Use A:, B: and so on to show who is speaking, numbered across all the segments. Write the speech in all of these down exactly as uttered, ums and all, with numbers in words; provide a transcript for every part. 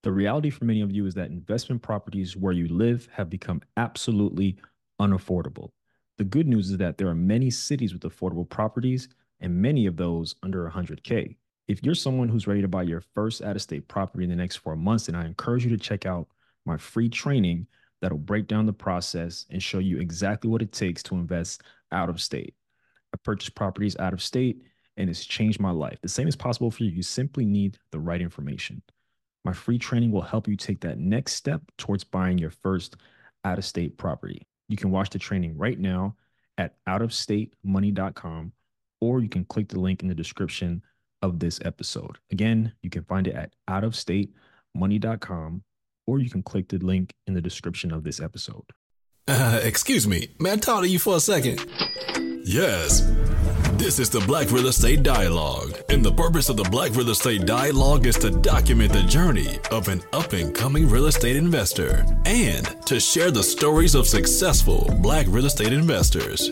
A: The reality for many of you is that investment properties where you live have become absolutely unaffordable. The good news is that there are many cities with affordable properties and many of those under one hundred K. If you're someone who's ready to buy your first out of state property in the next four months, then I encourage you to check out my free training that'll break down the process and show you exactly what it takes to invest out of state. I purchased properties out of state and it's changed my life. The same is possible for you. You simply need the right information. My free training will help you take that next step towards buying your first out of state property. You can watch the training right now at out of state money dot com, or you can click the link in the description of this episode. Again, you can find it at out of state money dot com, or you can click the link in the description of this episode.
B: Uh, excuse me, may I talk to you for a second? Yes. This is the Black Real Estate Dialogue, and the purpose of the Black Real Estate Dialogue is to document the journey of an up-and-coming real estate investor and to share the stories of successful Black real estate investors.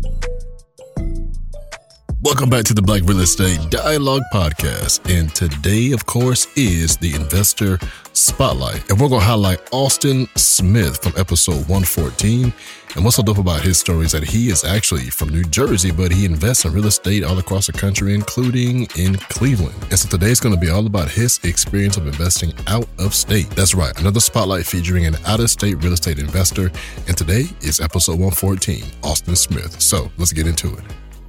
B: Welcome back to the Black Real Estate Dialogue Podcast, and today, of course, is the Investor Spotlight, and we're going to highlight Austin Smith from episode one fourteen. And what's so dope about his story is that he is actually from New Jersey, but he invests in real estate all across the country, including in Cleveland. And so today's going to be all about his experience of investing out of state. That's right, another spotlight featuring an out-of-state real estate investor. And today is episode one fourteen, Austin Smith. So let's get into it.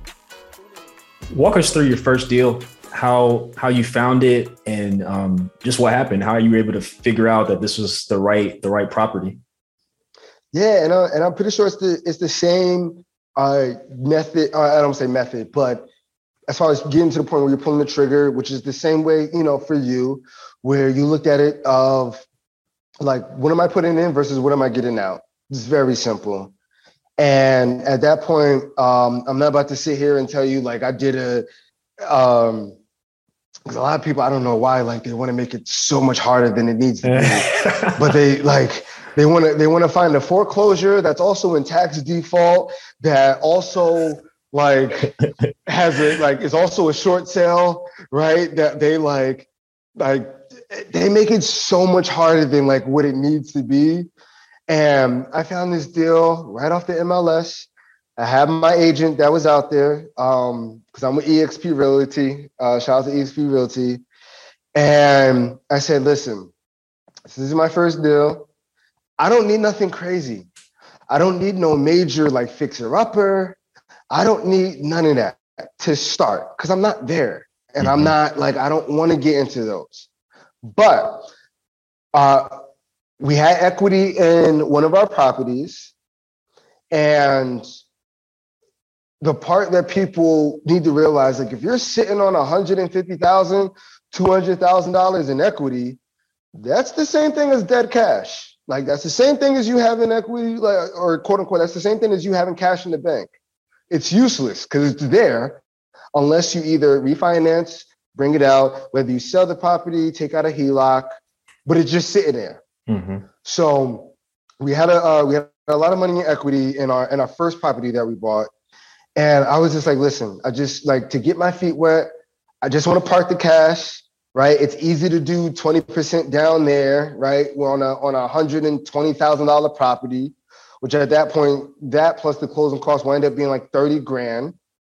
C: Walk us through your first deal, how how you found it, and um, just what happened. How you were able to figure out that this was the right the right property?
D: Yeah, and uh, and I'm pretty sure it's the it's the same uh, method. Uh, I don't say method, but as far as getting to the point where you're pulling the trigger, which is the same way, you know, for you, where you looked at it of like, what am I putting in versus what am I getting out? It's very simple. And at that point, um, I'm not about to sit here and tell you like I did a, um, because a lot of people, I don't know why, like they want to make it so much harder than it needs to be, but they like they want to they want to find a foreclosure that's also in tax default, that also like has a like is also a short sale, right? That they like like they make it so much harder than like what it needs to be. And I found this deal right off the M L S. I had my agent that was out there um, because I'm with E X P Realty. Uh, shout out to E X P Realty. And I said, listen, this is my first deal. I don't need nothing crazy. I don't need no major like fixer-upper. I don't need none of that to start because I'm not there. And mm-hmm. I'm not like, I don't want to get into those. But uh, we had equity in one of our properties, and the part that people need to realize, like if you're sitting on one hundred fifty thousand dollars, two hundred thousand dollars in equity, that's the same thing as dead cash. Like that's the same thing as you having equity, like, or quote unquote, that's the same thing as you having cash in the bank. It's useless because it's there unless you either refinance, bring it out, whether you sell the property, take out a H E L O C, but it's just sitting there. Mm-hmm. So we had a uh, we had a lot of money in equity in our in our first property that we bought, and I was just like, listen, I just like to get my feet wet. I just want to park the cash, right? It's easy to do twenty percent down there, right? We're on a on a one hundred twenty thousand dollars property, which at that point, that plus the closing costs will end up being like thirty grand,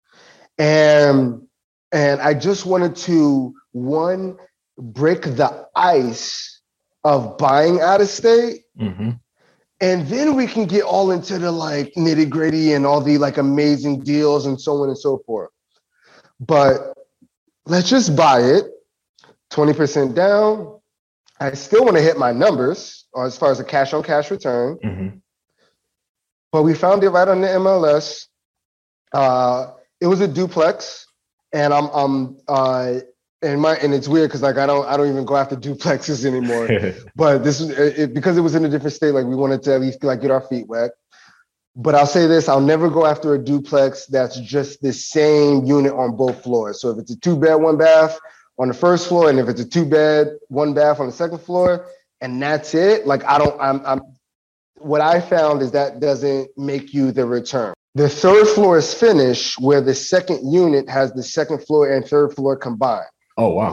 D: and and I just wanted to one break the ice of buying out of state. Mm-hmm. And then we can get all into the like nitty gritty and all the like amazing deals and so on and so forth. But let's just buy it, twenty percent down. I still want to hit my numbers as far as a cash on cash return. Mm-hmm. But we found it right on the M L S. Uh, it was a duplex, and I'm, I'm uh, And my and it's weird because like I don't I don't even go after duplexes anymore. But this is it, because it was in a different state. Like we wanted to at least like get our feet wet. But I'll say this: I'll never go after a duplex that's just the same unit on both floors. So if it's a two bed, one bath on the first floor, and if it's a two bed, one bath on the second floor, and that's it. Like I don't I'm I'm what I found is that doesn't make you the return. The third floor is finished, where the second unit has the second floor and third floor combined.
C: Oh, wow.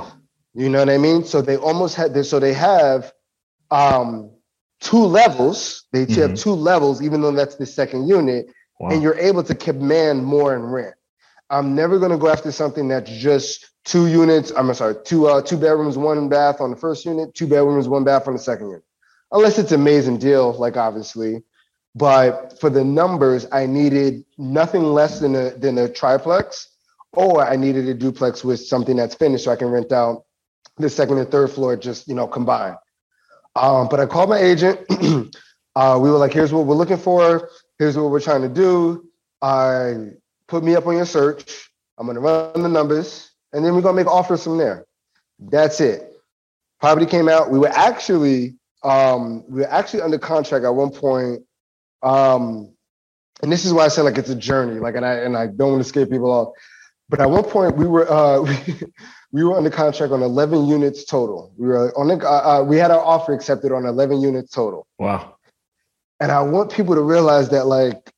D: You know what I mean? So they almost had this. So they have um, two levels. They mm-hmm. have two levels, even though that's the second unit, wow. and you're able to command more in rent. I'm never going to go after something that's just two units. I'm sorry, two uh, two bedrooms, one bath on the first unit, two bedrooms, one bath on the second unit. Unless it's an amazing deal, like obviously. But for the numbers, I needed nothing less than a than a triplex, or I needed a duplex with something that's finished so I can rent out the second and third floor just, you know, combined. Um, but I called my agent. uh, we were like, here's what we're looking for. Here's what we're trying to do. I put me up on your search. I'm going to run the numbers, and then we're going to make offers from there. That's it. Property came out. We were actually, um, we were actually under contract at one point. Um, and this is why I said like it's a journey. Like, and I and I don't want to scare people off. But at one point, we were uh, we, we were under contract on eleven units total. We were on the uh, uh, we had our offer accepted on eleven units total.
C: Wow.
D: And I want people to realize that like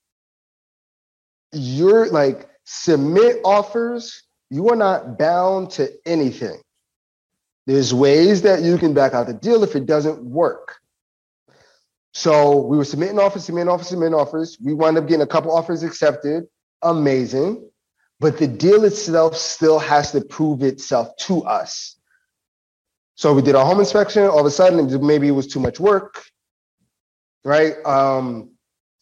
D: you're like submit offers. You are not bound to anything. There's ways that you can back out the deal if it doesn't work. So we were submitting offers, submitting offers, submitting offers. We wound up getting a couple offers accepted. Amazing. But the deal itself still has to prove itself to us. So we did our home inspection. All of a sudden, maybe it was too much work, right? Um,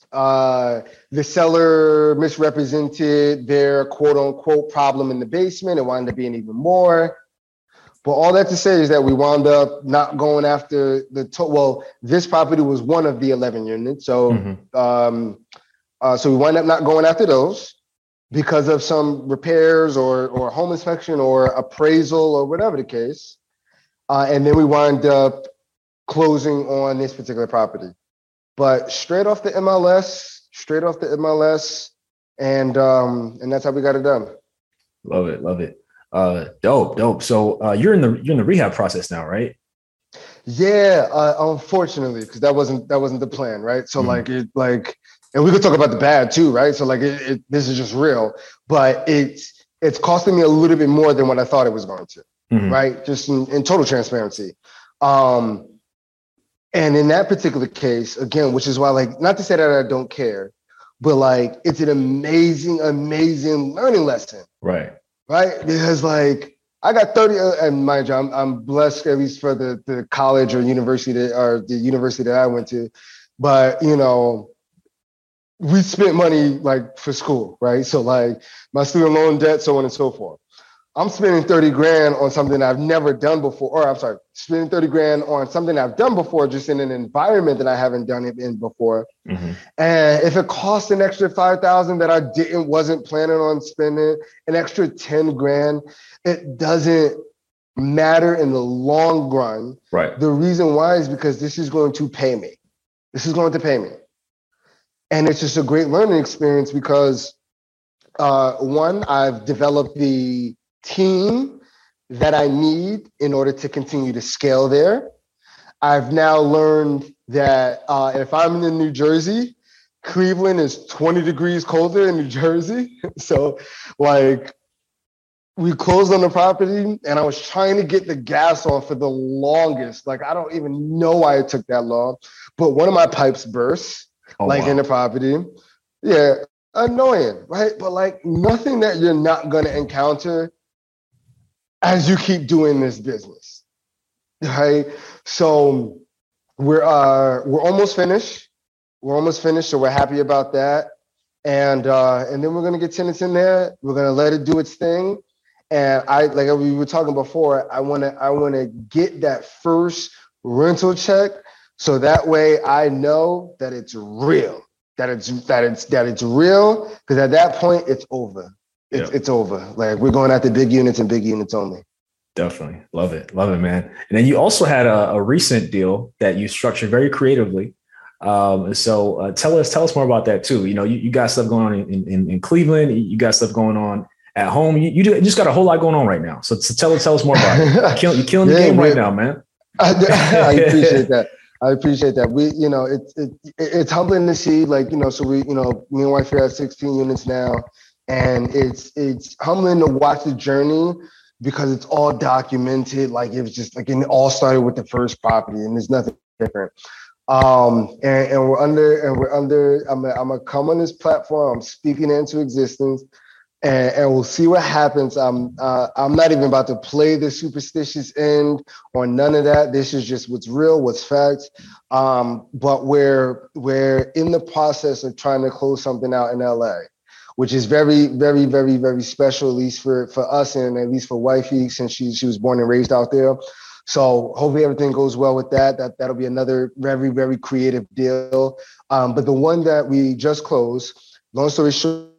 D: uh, the seller misrepresented their quote unquote problem in the basement. It wound up being even more. But all that to say is that we wound up not going after the, to- well, this property was one of the eleven units. So, mm-hmm. um, uh, so we wound up not going after those because of some repairs or, or home inspection or appraisal or whatever the case. Uh, and then we wind up closing on this particular property. But straight off the M L S, straight off the M L S, and um, and that's how we got it done.
C: Love it, love it. Uh, dope, dope. So uh, you're in the you're in the rehab process now, right?
D: Yeah, uh, unfortunately, because that wasn't that wasn't the plan, right? So mm-hmm. like it like, and we could talk about the bad too, right? So like it, it this is just real, but it's it's costing me a little bit more than what I thought it was going to, mm-hmm. right? Just in, in total transparency. Um, and in that particular case, again, which is why, like, not to say that I don't care, but like it's an amazing, amazing learning lesson,
C: right?
D: Right, because like I got thirty, uh, and mind you, I'm, I'm blessed at least for the, the college or university that, or the university that I went to. But you know, we spent money like for school, right? So like my student loan debt, so on and so forth. I'm spending thirty grand on something I've never done before, or I'm sorry, spending thirty grand on something I've done before, just in an environment that I haven't done it in before. Mm-hmm. And if it costs an extra five thousand that I didn't, wasn't planning on spending, an extra ten grand, it doesn't matter in the long run.
C: Right.
D: The reason why is because this is going to pay me. This is going to pay me. And it's just a great learning experience because uh, one, I've developed the team that I need in order to continue to scale there. I've now learned that uh, if I'm in New Jersey, Cleveland is twenty degrees colder in New Jersey. So like we closed on the property and I was trying to get the gas on for the longest. Like, I don't even know why it took that long, but one of my pipes burst, oh, like wow. in the property. Yeah, annoying, right? But like nothing that you're not gonna encounter as you keep doing this business, right? So we're uh, we're almost finished. We're almost finished, so we're happy about that. And uh, and then we're gonna get tenants in there. We're gonna let it do its thing. And I, like we were talking before, I wanna I wanna get that first rental check, so that way I know that it's real, that it's that it's that it's real. Because at that point, it's over. It's, yep. it's over. Like we're going after big units and big units only.
C: Definitely. Love it. Love it, man. And then you also had a, a recent deal that you structured very creatively. Um, so uh, tell us, tell us more about that too. You know, you, you got stuff going on in, in, in Cleveland. You got stuff going on at home. You, you, do, you just got a whole lot going on right now. So, so tell us, tell us more about it. You're killing, you're killing yeah, the game right now, man.
D: I, I appreciate that. I appreciate that. We, you know, it's it, it's humbling to see, like, you know, so we, you know, me and wife here have sixteen units now. And it's it's humbling to watch the journey because it's all documented. Like it was just like it all started with the first property, and there's nothing different. Um, and, and we're under, and we're under. I'm gonna, I'm gonna come on this platform. I'm speaking it into existence, and, and we'll see what happens. I'm, uh, I'm not even about to play the superstitious end or none of that. This is just what's real, what's facts. Um, but we're we're in the process of trying to close something out in L A, which is very, very, very, very special, at least for, for us and at least for wifey, since she she was born and raised out there. So hopefully everything goes well with that. That that'll be another very, very creative deal. Um, but the one that we just closed, long story short,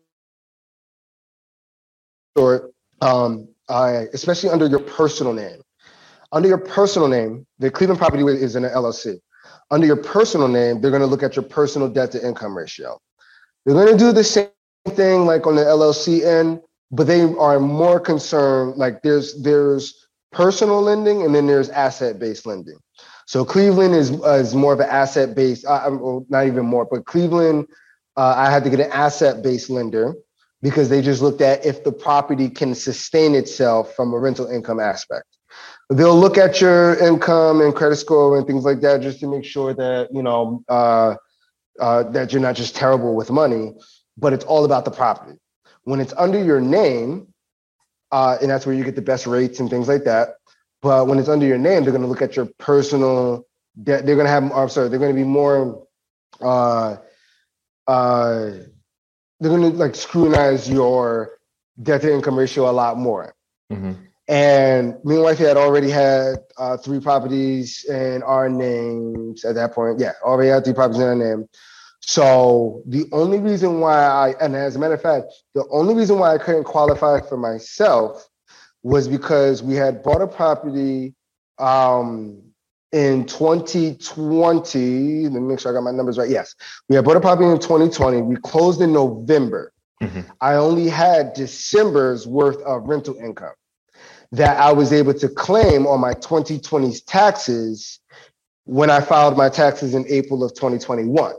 D: um, I, especially under your personal name, under your personal name, the Cleveland property is in an L L C. Under your personal name, they're going to look at your personal debt to income ratio. They're going to do the same thing like on the L L C end, but they are more concerned. Like there's there's personal lending and then there's asset-based lending. So Cleveland is uh, is more of an asset-based, uh, well, not even more, but Cleveland, uh, I had to get an asset-based lender because they just looked at if the property can sustain itself from a rental income aspect. They'll look at your income and credit score and things like that just to make sure that, you know, uh, uh, that you're not just terrible with money, but it's all about the property. When it's under your name, uh, and that's where you get the best rates and things like that. But when it's under your name, they're going to look at your personal debt. They're going to have, I'm sorry, they're going to be more, uh, uh, they're going to like scrutinize your debt to income ratio a lot more. Mm-hmm. And me and wifey had already had uh, three properties in our names at that point. Yeah, already had three properties in our name. So the only reason why I, and as a matter of fact, the only reason why I couldn't qualify for myself was because we had bought a property um, in twenty twenty. Let me make sure I got my numbers right. Yes, we had bought a property in twenty twenty. We closed in November. Mm-hmm. I only had December's worth of rental income that I was able to claim on my twenty twenty's taxes when I filed my taxes in April of twenty twenty-one.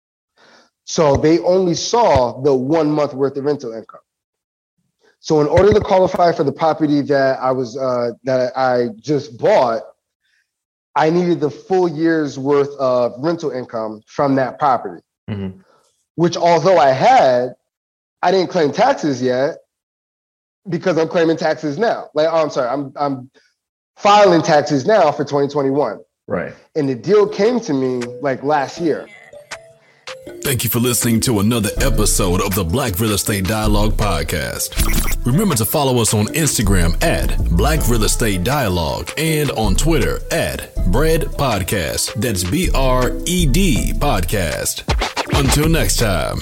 D: So they only saw the one month worth of rental income. So in order to qualify for the property that I was uh, that I just bought, I needed the full year's worth of rental income from that property, mm-hmm. which although I had, I didn't claim taxes yet because I'm claiming taxes now. Like, oh, I'm sorry, I'm I'm filing taxes now for twenty twenty-one.
C: Right.
D: And the deal came to me like last year.
B: Thank you for listening to another episode of the Black Real Estate Dialogue Podcast. Remember to follow us on Instagram at Black Real Estate Dialogue and on Twitter at Bread Podcast. That's B R E D Podcast. Until next time.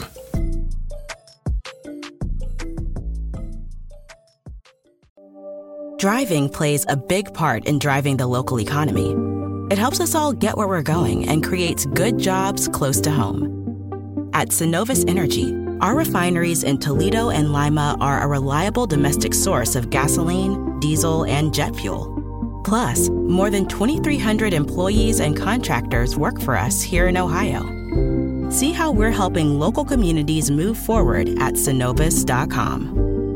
E: Driving plays a big part in driving the local economy. It helps us all get where we're going and creates good jobs close to home. At Synovus Energy, our refineries in Toledo and Lima are a reliable domestic source of gasoline, diesel, and jet fuel. Plus, more than twenty-three hundred employees and contractors work for us here in Ohio. See how we're helping local communities move forward at Synovus dot com.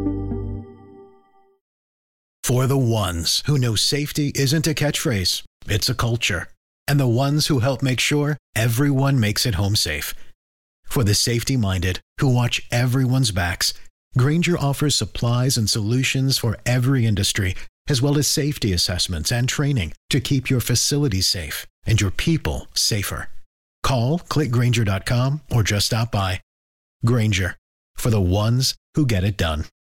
F: For the ones who know safety isn't a catchphrase, it's a culture. And the ones who help make sure everyone makes it home safe. For the safety-minded who watch everyone's backs, Grainger offers supplies and solutions for every industry, as well as safety assessments and training to keep your facilities safe and your people safer. Call, click Grainger dot com, or just stop by. Grainger, for the ones who get it done.